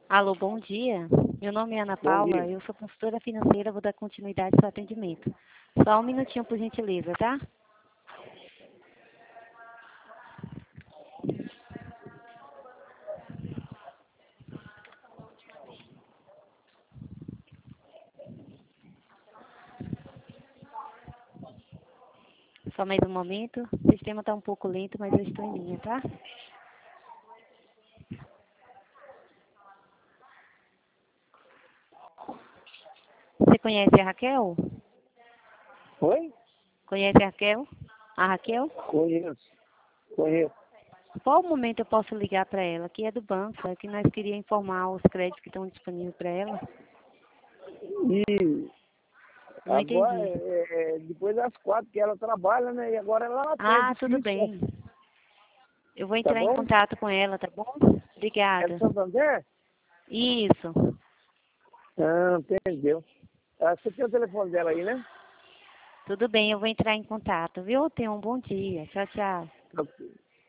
Alô, bom dia. Meu nome é Ana Bom Paula, dia. eu sou consultora financeira, vou dar continuidade ao seu atendimento. Só um minutinho, por gentileza, tá? Só mais um momento. O sistema está um pouco lento, mas eu estou em linha, tá? Você conhece a Raquel? Oi? Conhece a Raquel? A Raquel? Conheço. Conheço. Qual momento eu posso ligar para ela? Que é do banco, é que nós queríamos informar os créditos que estão disponíveis para ela. E Não agora, entendi. depois das 4 que ela trabalha, né? E agora ela é Ah, tudo difícil, bem. Eu vou tá entrar em bom? contato com ela, tá bom? É do Obrigada. Santander? Isso. Ah, entendeu. Ah, você tem o telefone dela aí, né? Tudo bem, eu vou entrar em contato, viu? Tenha um bom dia. Tchau, tchau. Ok.